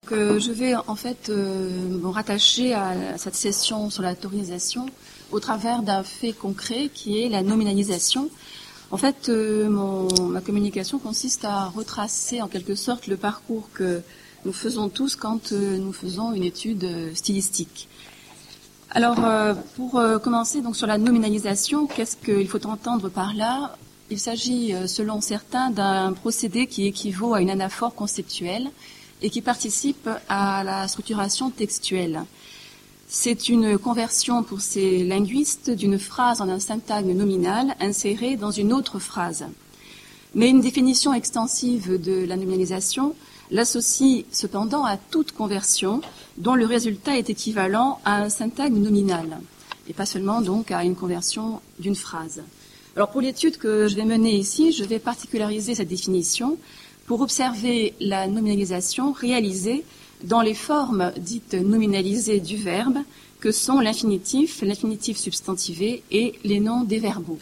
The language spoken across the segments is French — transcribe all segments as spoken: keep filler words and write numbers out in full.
euh, je vais en fait euh, me rattacher à cette session sur la taurisation au travers d'un fait concret qui est la nominalisation. En fait, euh, mon, ma communication consiste à retracer en quelque sorte le parcours que nous faisons tous quand euh, nous faisons une étude euh, stylistique. Alors, euh, pour euh, commencer donc sur la nominalisation, qu'est-ce qu'il faut entendre par là? Il s'agit, euh, selon certains, d'un procédé qui équivaut à une anaphore conceptuelle et qui participe à la structuration textuelle. C'est une conversion pour ces linguistes d'une phrase en un syntagme nominal inséré dans une autre phrase. Mais une définition extensive de la nominalisation l'associe cependant à toute conversion dont le résultat est équivalent à un syntagme nominal, et pas seulement donc à une conversion d'une phrase. Alors pour l'étude que je vais mener ici, je vais particulariser cette définition pour observer la nominalisation réalisée dans les formes dites nominalisées du verbe, que sont l'infinitif, l'infinitif substantivé et les noms des verbaux.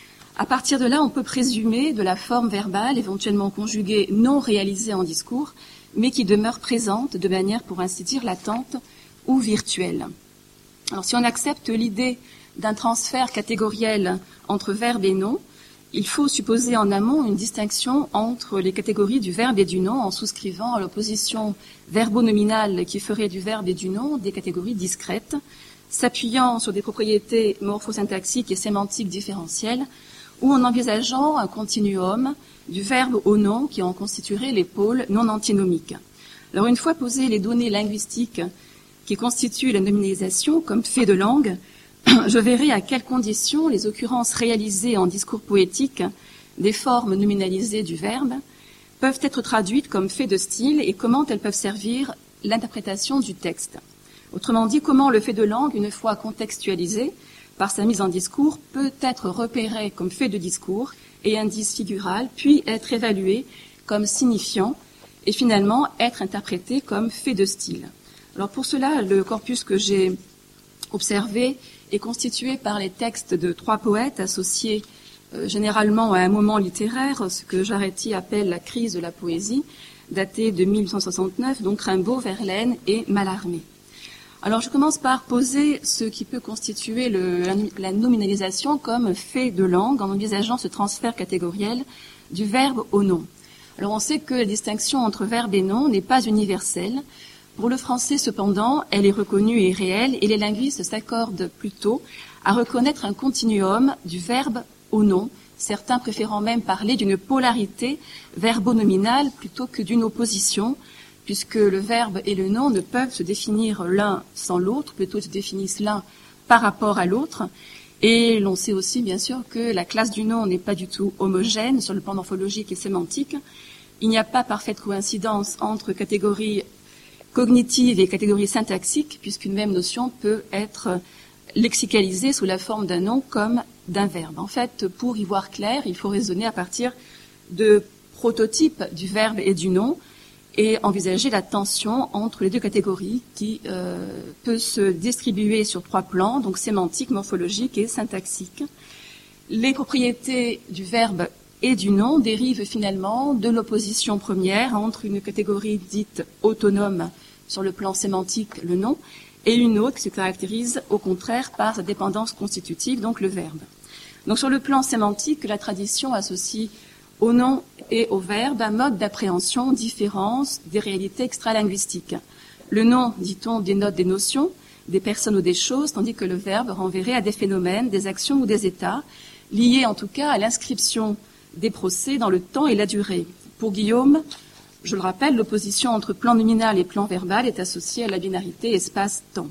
À partir de là, on peut présumer de la forme verbale, éventuellement conjuguée, non réalisée en discours, mais qui demeure présente de manière, pour ainsi dire, latente ou virtuelle. Alors, si on accepte l'idée d'un transfert catégoriel entre verbe et nom, il faut supposer en amont une distinction entre les catégories du verbe et du nom en souscrivant à l'opposition verbo-nominale qui ferait du verbe et du nom des catégories discrètes, s'appuyant sur des propriétés morphosyntaxiques et sémantiques différentielles, ou en envisageant un continuum du verbe au nom qui en constituerait les pôles non antinomiques. Alors une fois posées les données linguistiques qui constituent la nominalisation comme fait de langue, je verrai à quelles conditions les occurrences réalisées en discours poétique des formes nominalisées du verbe peuvent être traduites comme fait de style et comment elles peuvent servir l'interprétation du texte. Autrement dit, comment le fait de langue, une fois contextualisé par sa mise en discours, peut être repéré comme fait de discours et indice figural, puis être évalué comme signifiant et finalement être interprété comme fait de style. Alors pour cela, le corpus que j'ai observé est constitué par les textes de trois poètes associés euh, généralement à un moment littéraire, ce que Jaretti appelle la crise de la poésie, datée de mille huit cent soixante-neuf, donc Rimbaud, Verlaine et Mallarmé. Alors je commence par poser ce qui peut constituer le, la, la nominalisation comme fait de langue en envisageant ce transfert catégoriel du verbe au nom. Alors on sait que la distinction entre verbe et nom n'est pas universelle. Pour le français, cependant, elle est reconnue et réelle et les linguistes s'accordent plutôt à reconnaître un continuum du verbe au nom, certains préférant même parler d'une polarité verbo-nominale plutôt que d'une opposition, puisque le verbe et le nom ne peuvent se définir l'un sans l'autre, plutôt se définissent l'un par rapport à l'autre. Et l'on sait aussi, bien sûr, que la classe du nom n'est pas du tout homogène sur le plan morphologique et sémantique. Il n'y a pas parfaite coïncidence entre catégories cognitive et catégorie syntaxique, puisqu'une même notion peut être lexicalisée sous la forme d'un nom comme d'un verbe. En fait, pour y voir clair, il faut raisonner à partir de prototypes du verbe et du nom et envisager la tension entre les deux catégories qui euh, peut se distribuer sur trois plans, donc sémantique, morphologique et syntaxique. Les propriétés du verbe et du nom dérivent finalement de l'opposition première entre une catégorie dite autonome sur le plan sémantique, le nom, et une autre qui se caractérise au contraire par sa dépendance constitutive, donc le verbe. Donc sur le plan sémantique, la tradition associe au nom et au verbe un mode d'appréhension différent des réalités extralinguistiques. Le nom, dit-on, dénote des notions, des personnes ou des choses, tandis que le verbe renverrait à des phénomènes, des actions ou des états, liés en tout cas à l'inscription des procès dans le temps et la durée. Pour Guillaume, je le rappelle, l'opposition entre plan nominal et plan verbal est associée à la binarité espace-temps.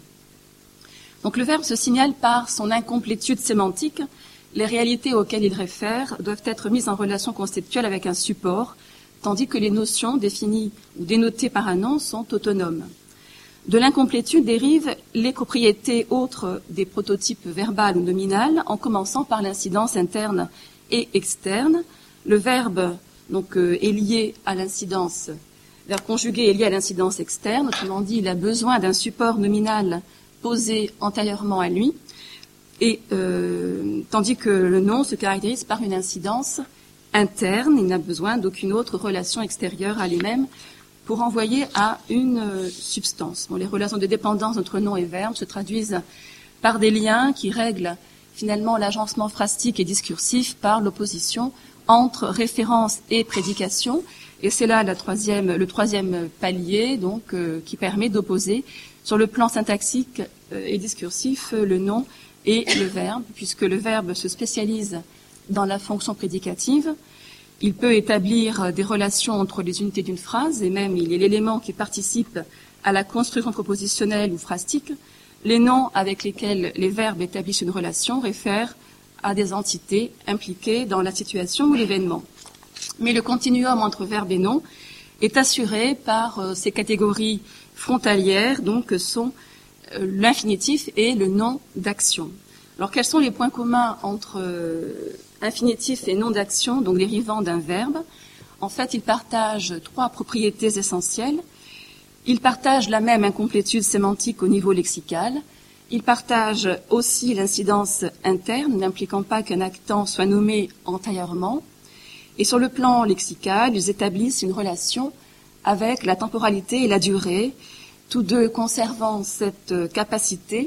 Donc le verbe se signale par son incomplétude sémantique. Les réalités auxquelles il réfère doivent être mises en relation conceptuelle avec un support, tandis que les notions définies ou dénotées par un nom sont autonomes. De l'incomplétude dérivent les propriétés autres des prototypes verbal ou nominal, en commençant par l'incidence interne et externe. Le verbe donc euh, est lié à l'incidence, le verbe conjugué est lié à l'incidence externe, autrement dit, il a besoin d'un support nominal posé antérieurement à lui, et euh, tandis que le nom se caractérise par une incidence interne, il n'a besoin d'aucune autre relation extérieure à lui-même pour renvoyer à une euh, substance. Bon, les relations de dépendance entre nom et verbe se traduisent par des liens qui règlent finalement l'agencement phrastique et discursif par l'opposition entre référence et prédication. Et c'est là la troisième, le troisième palier donc, euh, qui permet d'opposer sur le plan syntaxique euh, et discursif euh, le nom et le verbe, puisque le verbe se spécialise dans la fonction prédicative. Il peut établir des relations entre les unités d'une phrase, et même il est l'élément qui participe à la construction propositionnelle ou phrastique. Les noms avec lesquels les verbes établissent une relation réfèrent à des entités impliquées dans la situation ou l'événement. Mais le continuum entre verbe et nom est assuré par euh, ces catégories frontalières, donc que sont euh, l'infinitif et le nom d'action. Alors quels sont les points communs entre euh, infinitif et nom d'action, donc dérivant d'un verbe? En fait, ils partagent trois propriétés essentielles. Ils partagent la même incomplétude sémantique au niveau lexical. Ils partagent aussi l'incidence interne, n'impliquant pas qu'un actant soit nommé antérieurement. Et sur le plan lexical, ils établissent une relation avec la temporalité et la durée, tous deux conservant cette capacité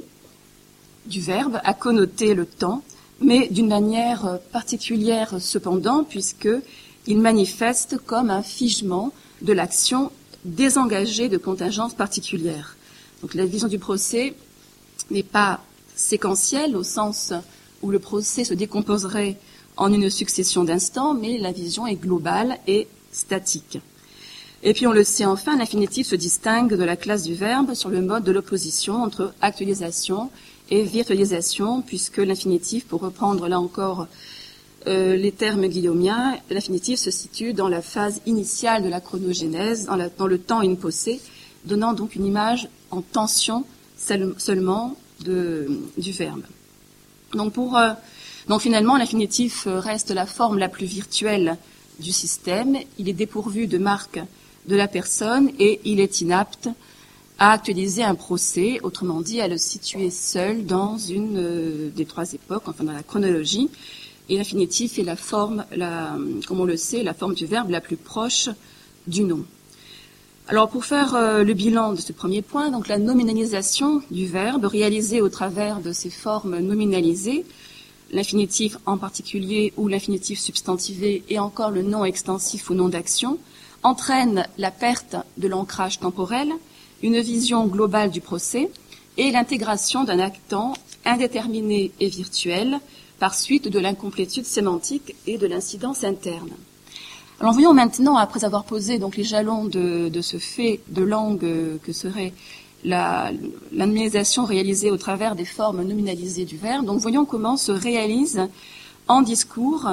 du verbe à connoter le temps, mais d'une manière particulière cependant, puisqu'il manifeste comme un figement de l'action désengagée de contingences particulières. Donc la vision du procès n'est pas séquentielle au sens où le procès se décomposerait en une succession d'instants, mais la vision est globale et statique. Et puis on le sait enfin, l'infinitif se distingue de la classe du verbe sur le mode de l'opposition entre actualisation et virtualisation, puisque l'infinitif, pour reprendre là encore euh, les termes guillaumiens, l'infinitif se situe dans la phase initiale de la chronogénèse, dans, la, dans le temps in posse, donnant donc une image en tension seul, seulement de, du verbe. Donc, pour, euh, donc finalement, l'infinitif reste la forme la plus virtuelle du système. Il est dépourvu de marque de la personne et il est inapte à actualiser un procès, autrement dit à le situer seul dans une euh, des trois époques, enfin dans la chronologie. Et l'infinitif est la forme, la, comme on le sait, la forme du verbe la plus proche du nom. Alors pour faire euh, le bilan de ce premier point, donc la nominalisation du verbe réalisée au travers de ces formes nominalisées, l'infinitif en particulier ou l'infinitif substantivé et encore le nom extensif ou nom d'action, entraîne la perte de l'ancrage temporel, une vision globale du procès et l'intégration d'un actant indéterminé et virtuel par suite de l'incomplétude sémantique et de l'incidence interne. Alors voyons maintenant, après avoir posé donc les jalons de, de ce fait de langue euh, que serait la, la nominalisation réalisée au travers des formes nominalisées du verbe, donc voyons comment se réalise en discours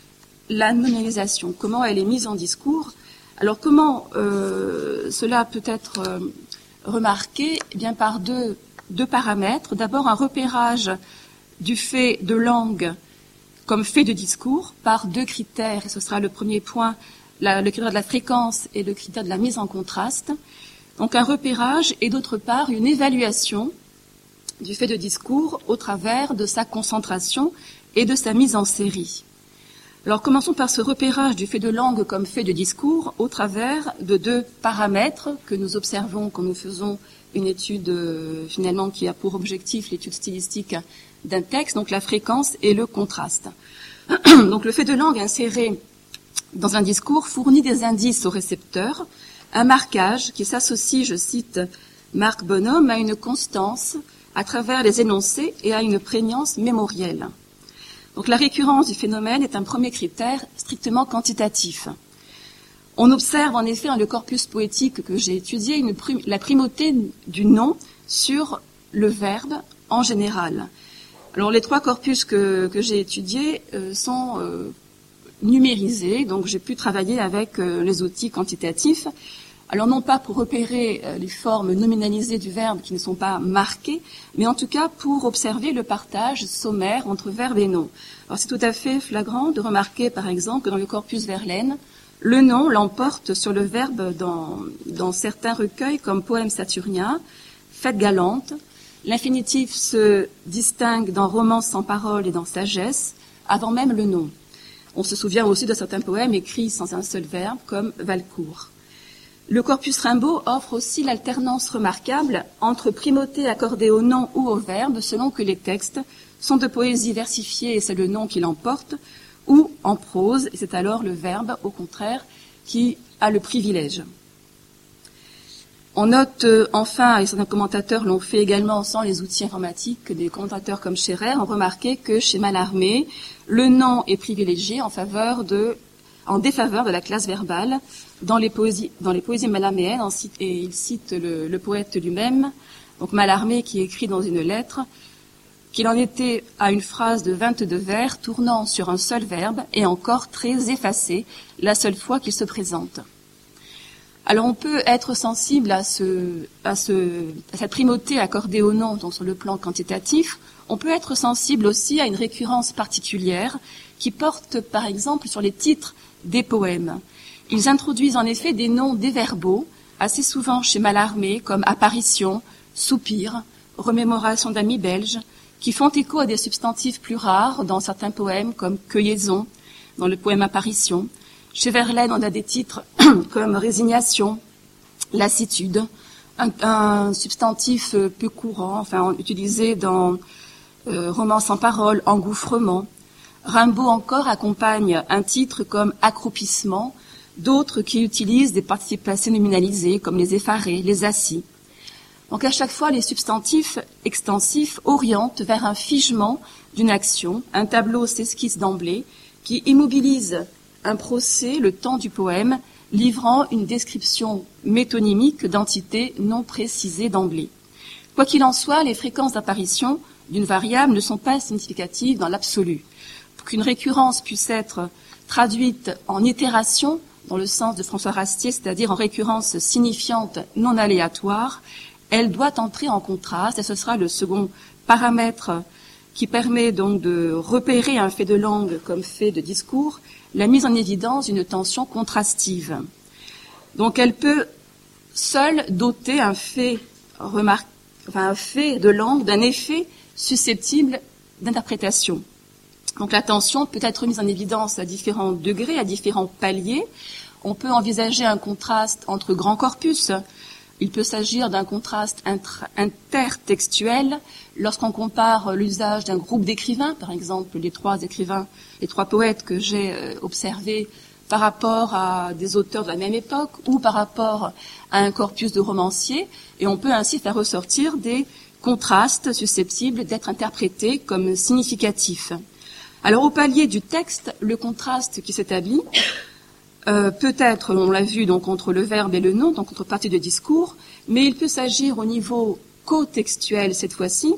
la nominalisation, comment elle est mise en discours. Alors comment euh, cela peut être euh, remarqué? Eh bien par deux, deux paramètres. D'abord un repérage du fait de langue comme fait de discours par deux critères, et ce sera le premier point, la, le critère de la fréquence et le critère de la mise en contraste. Donc un repérage et d'autre part une évaluation du fait de discours au travers de sa concentration et de sa mise en série. Alors commençons par ce repérage du fait de langue comme fait de discours au travers de deux paramètres que nous observons quand nous faisons une étude euh, finalement qui a pour objectif l'étude stylistique d'un texte, donc la fréquence et le contraste. Donc le fait de langue inséré dans un discours fournit des indices au récepteur, un marquage qui s'associe, je cite Marc Bonhomme, à une constance à travers les énoncés et à une prégnance mémorielle. Donc la récurrence du phénomène est un premier critère strictement quantitatif. On observe en effet dans le corpus poétique que j'ai étudié une prim- la primauté du nom sur le verbe en général. Alors les trois corpus que, que j'ai étudiés euh, sont euh, numérisés, donc j'ai pu travailler avec euh, les outils quantitatifs. Alors non pas pour repérer euh, les formes nominalisées du verbe qui ne sont pas marquées, mais en tout cas pour observer le partage sommaire entre verbe et nom. Alors c'est tout à fait flagrant de remarquer par exemple que dans le corpus Verlaine, le nom l'emporte sur le verbe dans, dans certains recueils comme Poèmes saturniens, Fête galante. L'infinitif se distingue dans Romances sans parole et dans Sagesse, avant même le nom. On se souvient aussi de certains poèmes écrits sans un seul verbe, comme Valcourt. Le corpus Rimbaud offre aussi l'alternance remarquable entre primauté accordée au nom ou au verbe selon que les textes sont de poésie versifiée et c'est le nom qui l'emporte, ou en prose, et c'est alors le verbe, au contraire, qui a le privilège. On note euh, enfin, et certains commentateurs l'ont fait également sans les outils informatiques, des commentateurs comme Scherer ont remarqué que chez Mallarmé, le nom est privilégié en faveur de, en défaveur de la classe verbale dans les poésies, dans les poésies mallarméennes, et il cite le, le poète lui-même, donc Mallarmé qui écrit dans une lettre qu'il en était à une phrase de vingt-deux vers tournant sur un seul verbe et encore très effacé la seule fois qu'il se présente. Alors on peut être sensible à, ce, à, ce, à cette primauté accordée au nom, donc sur le plan quantitatif. On peut être sensible aussi à une récurrence particulière qui porte par exemple sur les titres des poèmes. Ils introduisent en effet des noms déverbaux, assez souvent chez Mallarmé, comme apparition, soupir, remémoration d'amis belges, qui font écho à des substantifs plus rares dans certains poèmes comme cueillaison, dans le poème Apparition. Chez Verlaine, on a des titres comme résignation, lassitude, un, un substantif peu courant, enfin utilisé dans euh, Romance sans parole, engouffrement. Rimbaud encore accompagne un titre comme accroupissement, d'autres qui utilisent des participes passés nominalisés comme les effarés, les assis. Donc à chaque fois, les substantifs extensifs orientent vers un figement d'une action. Un tableau s'esquisse d'emblée qui immobilise un procès, le temps du poème, livrant une description métonymique d'entités non précisées d'emblée. Quoi qu'il en soit, les fréquences d'apparition d'une variable ne sont pas significatives dans l'absolu. Pour qu'une récurrence puisse être traduite en itération, dans le sens de François Rastier, c'est-à-dire en récurrence signifiante non aléatoire, elle doit entrer en contraste, et ce sera le second paramètre qui permet donc de repérer un fait de langue comme fait de discours, la mise en évidence d'une tension contrastive. Donc elle peut seule doter un fait, remar- enfin, un fait de langue d'un effet susceptible d'interprétation. Donc la tension peut être mise en évidence à différents degrés, à différents paliers. On peut envisager un contraste entre grands corpus. Il peut s'agir d'un contraste intra- intertextuel lorsqu'on compare l'usage d'un groupe d'écrivains, par exemple les trois écrivains, les trois poètes que j'ai euh, observés par rapport à des auteurs de la même époque ou par rapport à un corpus de romanciers, et on peut ainsi faire ressortir des contrastes susceptibles d'être interprétés comme significatifs. Alors au palier du texte, le contraste qui s'établit Euh, peut-être, on l'a vu, donc entre le verbe et le nom, donc entre partie de discours, mais il peut s'agir au niveau co-textuel cette fois-ci,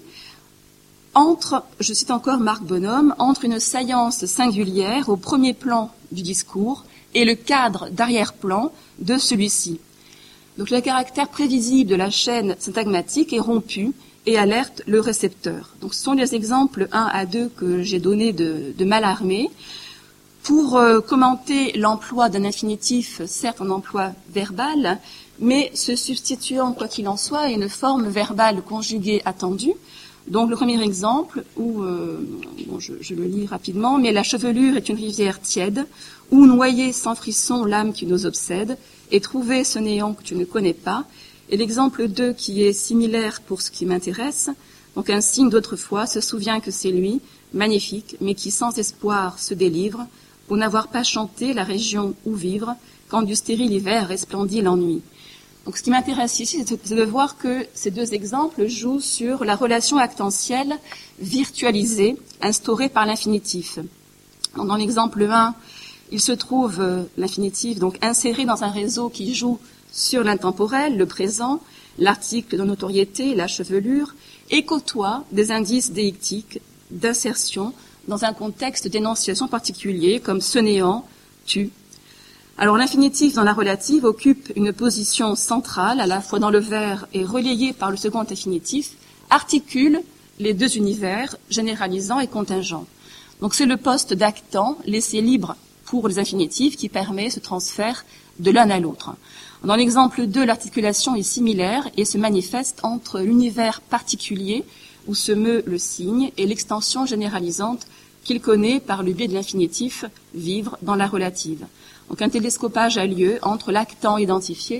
entre, je cite encore Marc Bonhomme, entre une saillance singulière au premier plan du discours et le cadre d'arrière-plan de celui-ci. Donc le caractère prévisible de la chaîne syntagmatique est rompu et alerte le récepteur. Donc ce sont les exemples un à deux que j'ai donnés de, de Mallarmé. Pour euh, commenter l'emploi d'un infinitif, certes un emploi verbal, mais se substituant, quoi qu'il en soit, à une forme verbale conjuguée attendue. Donc le premier exemple, où, euh, bon, je, je le lis rapidement, mais la chevelure est une rivière tiède, où noyer sans frisson l'âme qui nous obsède, et trouver ce néant que tu ne connais pas. Et l'exemple deux qui est similaire pour ce qui m'intéresse, donc un signe d'autrefois se souvient que c'est lui, magnifique, mais qui sans espoir se délivre, pour n'avoir pas chanté la région où vivre, quand du stérile hiver resplendit l'ennui. Donc ce qui m'intéresse ici, c'est de voir que ces deux exemples jouent sur la relation actentielle virtualisée, instaurée par l'infinitif. Donc dans l'exemple un, il se trouve euh, l'infinitif donc inséré dans un réseau qui joue sur l'intemporel, le présent, l'article de notoriété, la chevelure, et côtoie des indices déictiques d'insertion dans un contexte d'énonciation particulier, comme ce néant, tu. Alors l'infinitif dans la relative occupe une position centrale, à la fois dans le vers et relayé par le second infinitif, articule les deux univers, généralisant et contingent. Donc c'est le poste d'actant, laissé libre pour les infinitifs, qui permet ce transfert de l'un à l'autre. Dans l'exemple deux, l'articulation est similaire et se manifeste entre l'univers particulier où se meut le signe et l'extension généralisante qu'il connaît par le biais de l'infinitif vivre dans la relative. Donc un télescopage a lieu entre l'actant identifié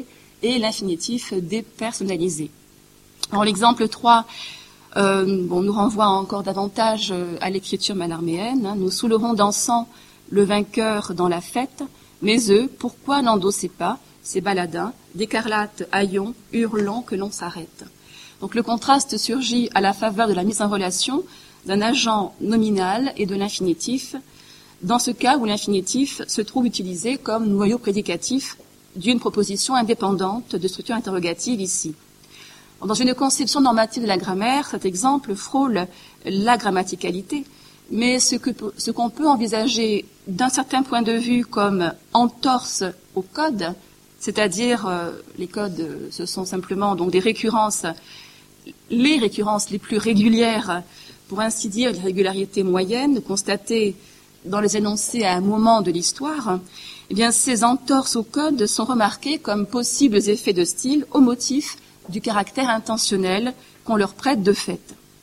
et l'infinitif dépersonnalisé. Alors l'exemple trois euh, bon, nous renvoie encore davantage à l'écriture mallarméenne. Hein. Nous saoulerons d'encens le vainqueur dans la fête, mais eux, pourquoi n'endossaient pas ces baladins d'écarlate haillons, hurlons que l'on s'arrête. Donc le contraste surgit à la faveur de la mise en relation d'un agent nominal et de l'infinitif, dans ce cas où l'infinitif se trouve utilisé comme noyau prédicatif d'une proposition indépendante de structure interrogative ici. Dans une conception normative de la grammaire, cet exemple frôle la grammaticalité, mais ce, que, ce qu'on peut envisager d'un certain point de vue comme entorse au code, c'est-à-dire euh, les codes, ce sont simplement donc des récurrences, les récurrences les plus régulières, pour ainsi dire, les régularités moyennes constatées dans les énoncés à un moment de l'histoire, eh bien, ces entorses au code sont remarquées comme possibles effets de style au motif du caractère intentionnel qu'on leur prête de fait.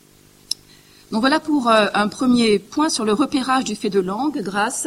Donc voilà pour euh, un premier point sur le repérage du fait de langue grâce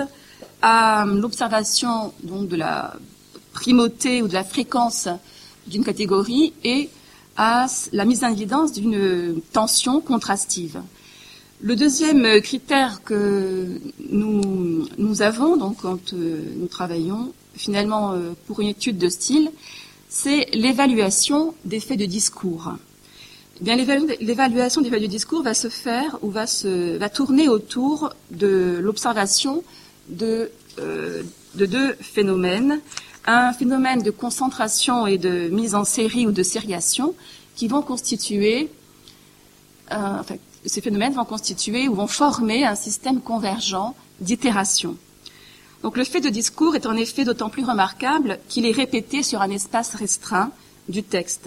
à l'observation donc de la primauté ou de la fréquence d'une catégorie et à la mise en évidence d'une tension contrastive. Le deuxième critère que nous, nous avons, donc quand euh, nous travaillons finalement euh, pour une étude de style, c'est l'évaluation des faits de discours. Eh bien, l'évaluation des faits de discours va se faire ou va se va tourner autour de l'observation de, euh, de deux phénomènes. Un phénomène de concentration et de mise en série ou de sériation qui vont constituer, euh, enfin, ces phénomènes vont constituer ou vont former un système convergent d'itération. Donc le fait de discours est en effet d'autant plus remarquable qu'il est répété sur un espace restreint du texte.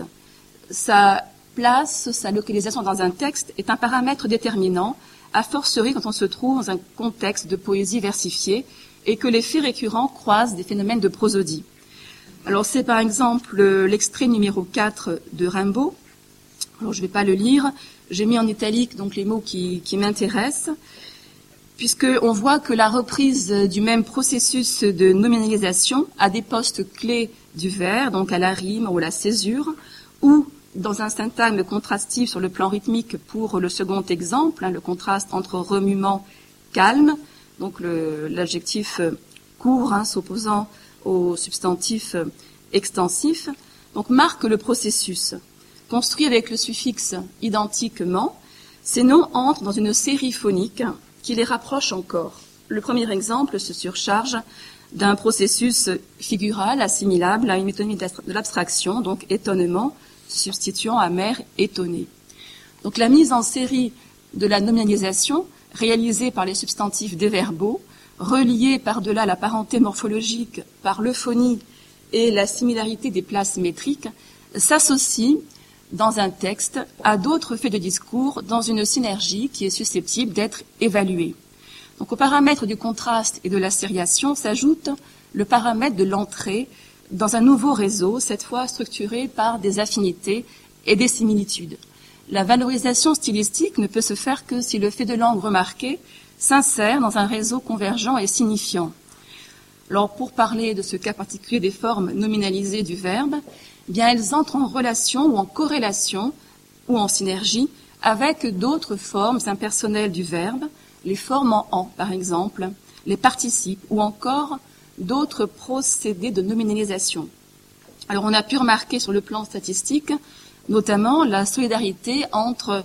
Sa place, sa localisation dans un texte est un paramètre déterminant, a fortiori quand on se trouve dans un contexte de poésie versifiée et que les faits récurrents croisent des phénomènes de prosodie. Alors c'est par exemple l'extrait numéro quatre de Rimbaud. Alors je ne vais pas le lire, j'ai mis en italique donc les mots qui, qui m'intéressent, puisqu'on voit que la reprise du même processus de nominalisation à des postes clés du vers, donc à la rime ou à la césure, ou dans un syntagme contrastif sur le plan rythmique pour le second exemple, hein, le contraste entre remuement, calme, donc le, l'adjectif court hein, s'opposant au substantif extensif, donc marque le processus. Construit avec le suffixe identiquement, ces noms entrent dans une série phonique qui les rapproche encore. Le premier exemple se surcharge d'un processus figural assimilable à une métonymie de l'abstraction, donc étonnement, substituant à mère étonné. Donc la mise en série de la nominalisation, réalisée par les substantifs déverbaux, reliés par-delà la parenté morphologique par l'euphonie et la similarité des places métriques, s'associe dans un texte à d'autres faits de discours dans une synergie qui est susceptible d'être évaluée. Donc au paramètre du contraste et de la sériation s'ajoute le paramètre de l'entrée dans un nouveau réseau, cette fois structuré par des affinités et des similitudes. La valorisation stylistique ne peut se faire que si le fait de langue remarqué s'insère dans un réseau convergent et signifiant. Alors pour parler de ce cas particulier des formes nominalisées du verbe, eh bien elles entrent en relation ou en corrélation ou en synergie avec d'autres formes impersonnelles du verbe, les formes en « en » par exemple, les participes ou encore d'autres procédés de nominalisation. Alors on a pu remarquer sur le plan statistique notamment la solidarité entre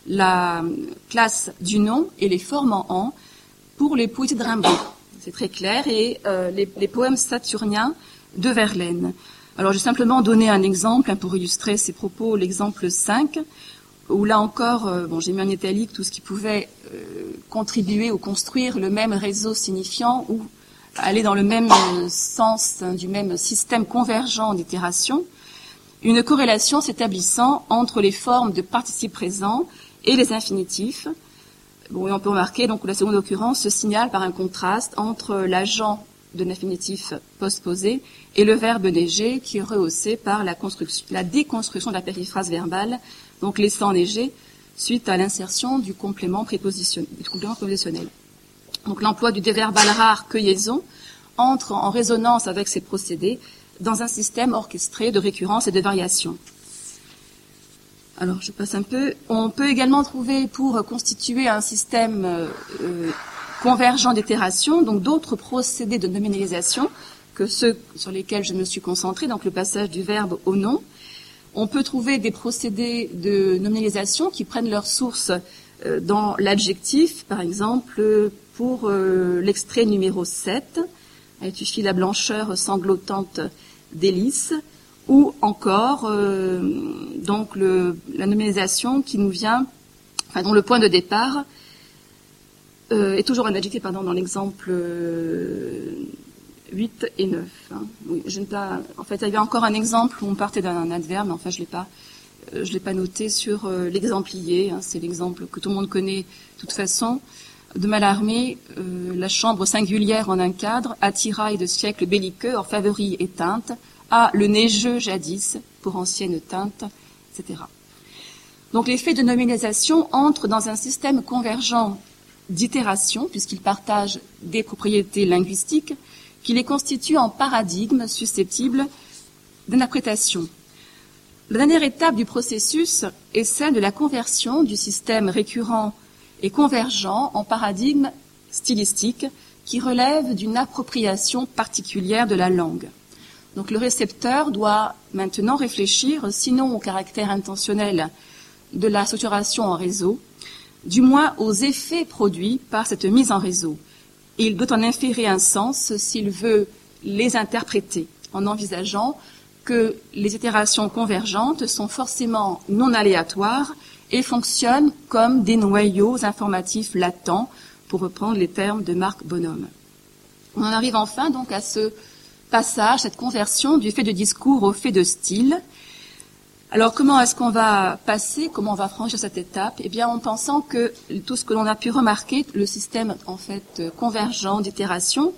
la classe du nom et les formes en « en » pour les poésies de Rimbaud. C'est très clair, et euh, les, les poèmes saturniens de Verlaine. Alors, j'ai simplement donné un exemple hein, pour illustrer ces propos, l'exemple cinq, où là encore, euh, bon, j'ai mis en italique tout ce qui pouvait euh, contribuer ou construire le même réseau signifiant ou aller dans le même euh, sens hein, du même système convergent d'itération, une corrélation s'établissant entre les formes de participes présents et les infinitifs. Bon, et on peut remarquer donc que la seconde occurrence se signale par un contraste entre l'agent de l'infinitif postposé et le verbe léger qui est rehaussé par la, construction, la déconstruction de la périphrase verbale, donc laissant léger suite à l'insertion du complément prépositionnel. Du complément prépositionnel. Donc l'emploi du déverbal rare cueilliaison entre en résonance avec ces procédés dans un système orchestré de récurrence et de variation. Alors, je passe un peu. On peut également trouver, pour constituer un système euh, convergent d'itération, donc d'autres procédés de nominalisation que ceux sur lesquels je me suis concentrée, donc le passage du verbe au nom. On peut trouver des procédés de nominalisation qui prennent leur source euh, dans l'adjectif, par exemple, pour euh, l'extrait numéro sept, tu fis la blancheur sanglotante d'Hélice, ou encore euh, donc le, la nominalisation qui nous vient, enfin dont le point de départ euh, est toujours un adjectif, pardon, dans l'exemple euh, huit et neuf. Hein. Oui, je ne pas, en fait, il y avait encore un exemple où on partait d'un adverbe, mais enfin je l'ai pas, euh, je l'ai pas noté sur euh, l'exemplier. Hein, c'est l'exemple que tout le monde connaît de toute façon. De Mallarmé, euh, la chambre singulière en un cadre, attirail de siècle belliqueux, hors favori éteinte, à le neigeux jadis, pour ancienne teinte, et cetera. Donc l'effet de nominalisation entre dans un système convergent d'itération, puisqu'il partage des propriétés linguistiques, qui les constituent en paradigme susceptible d'interprétation. La dernière étape du processus est celle de la conversion du système récurrent et convergent en paradigme stylistique qui relève d'une appropriation particulière de la langue. Donc le récepteur doit maintenant réfléchir, sinon au caractère intentionnel de la structuration en réseau, du moins aux effets produits par cette mise en réseau. Et il doit en inférer un sens s'il veut les interpréter, en envisageant que les itérations convergentes sont forcément non aléatoires et fonctionnent comme des noyaux informatifs latents, pour reprendre les termes de Marc Bonhomme. On en arrive enfin donc à ce passage, cette conversion du fait de discours au fait de style. Alors comment est-ce qu'on va passer, comment on va franchir cette étape? Eh bien en pensant que tout ce que l'on a pu remarquer, le système en fait convergent d'itération,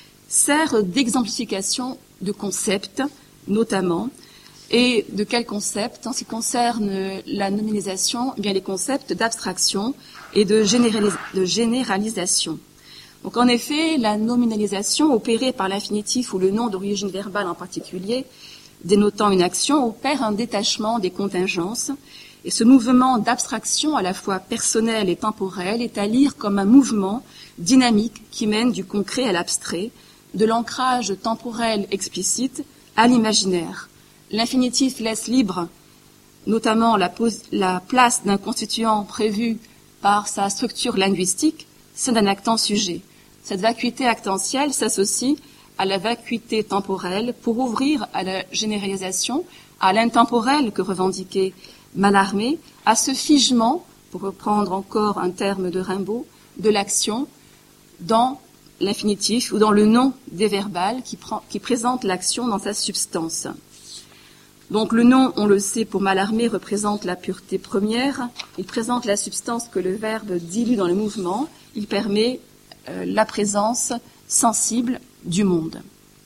sert d'exemplification de concepts, notamment. Et de quels concepts? En ce qui concerne la nominalisation, eh bien les concepts d'abstraction et de, généralis- de généralisation. Donc en effet, la nominalisation opérée par l'infinitif ou le nom d'origine verbale en particulier, dénotant une action, opère un détachement des contingences. Et ce mouvement d'abstraction à la fois personnel et temporel est à lire comme un mouvement dynamique qui mène du concret à l'abstrait, de l'ancrage temporel explicite à l'imaginaire. L'infinitif laisse libre, notamment la, pose, la place d'un constituant prévu par sa structure linguistique, celle d'un actant sujet. Cette vacuité actentielle s'associe à la vacuité temporelle pour ouvrir à la généralisation, à l'intemporel que revendiquait Mallarmé, à ce figement, pour reprendre encore un terme de Rimbaud, de l'action dans l'infinitif ou dans le nom déverbal qui, prend, qui présente l'action dans sa substance. Donc le nom, on le sait, pour Mallarmé, représente la pureté première. Il présente la substance que le verbe dilue dans le mouvement. Il permet euh, la présence sensible du monde.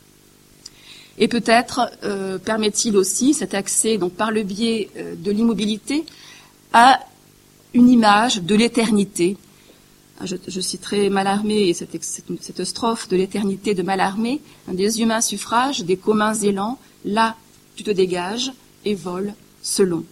Et peut-être euh, permet-il aussi cet accès, donc par le biais euh, de l'immobilité, à une image de l'éternité. Je, je citerai Mallarmé et cette, cette, cette strophe de l'éternité de Mallarmé, des humains suffrages, des communs élans, là tu te dégages et voles selon.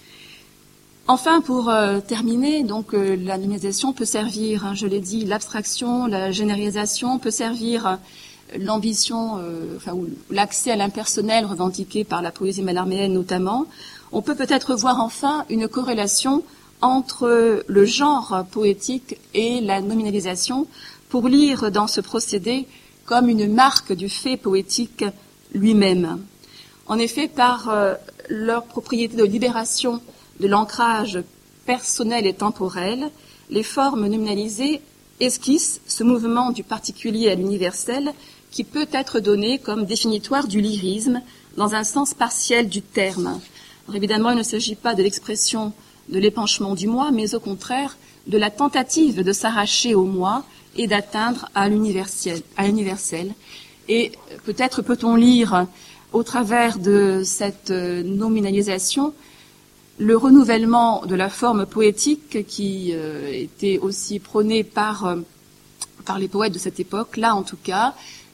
Enfin, pour euh, terminer, donc euh, la nominalisation peut servir, hein, je l'ai dit, l'abstraction, la généralisation peut servir euh, l'ambition, euh, enfin ou l'accès à l'impersonnel revendiqué par la poésie mallarméenne notamment. On peut peut-être voir enfin une corrélation entre le genre poétique et la nominalisation pour lire dans ce procédé comme une marque du fait poétique lui-même. En effet, par euh, leur propriété de libération de l'ancrage personnel et temporel, les formes nominalisées esquissent ce mouvement du particulier à l'universel qui peut être donné comme définitoire du lyrisme dans un sens partiel du terme. Alors évidemment, il ne s'agit pas de l'expression de l'épanchement du moi, mais au contraire de la tentative de s'arracher au moi et d'atteindre à l'universel. À l'universel. Et peut-être peut-on lire au travers de cette nominalisation le renouvellement de la forme poétique qui euh, était aussi prônée par, euh, par les poètes de cette époque, là en tout cas,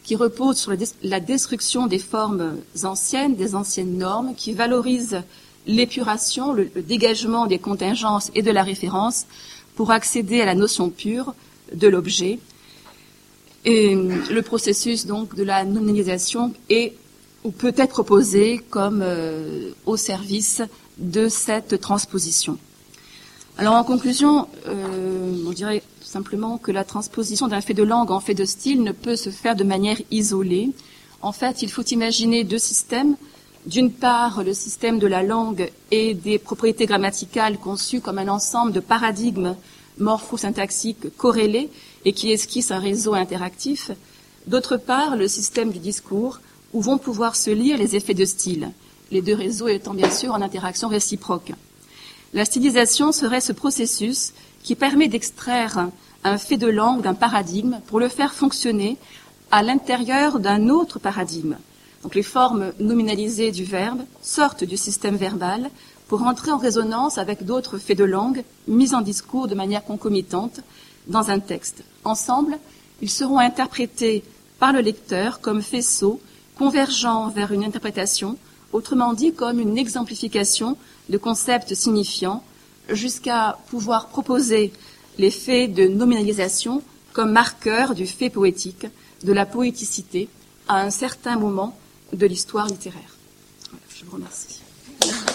qui repose sur la destruction des formes anciennes, des anciennes normes, qui valorise l'épuration, le, le dégagement des contingences et de la référence pour accéder à la notion pure de l'objet. Et le processus donc de la nominalisation est ou peut être proposé comme euh, au service de cette transposition. Alors en conclusion, euh, on dirait tout simplement que la transposition d'un fait de langue en fait de style ne peut se faire de manière isolée. En fait, il faut imaginer deux systèmes. D'une part, le système de la langue et des propriétés grammaticales conçues comme un ensemble de paradigmes morpho-syntaxiques corrélés et qui esquissent un réseau interactif. D'autre part, le système du discours où vont pouvoir se lire les effets de style, les deux réseaux étant bien sûr en interaction réciproque. La stylisation serait ce processus qui permet d'extraire un fait de langue d'un paradigme pour le faire fonctionner à l'intérieur d'un autre paradigme. Donc les formes nominalisées du verbe sortent du système verbal pour entrer en résonance avec d'autres faits de langue mis en discours de manière concomitante dans un texte. Ensemble, ils seront interprétés par le lecteur comme faisceaux convergeant vers une interprétation, autrement dit comme une exemplification de concepts signifiants, jusqu'à pouvoir proposer les faits de nominalisation comme marqueurs du fait poétique, de la poéticité, à un certain moment de l'histoire littéraire. Voilà, je vous remercie.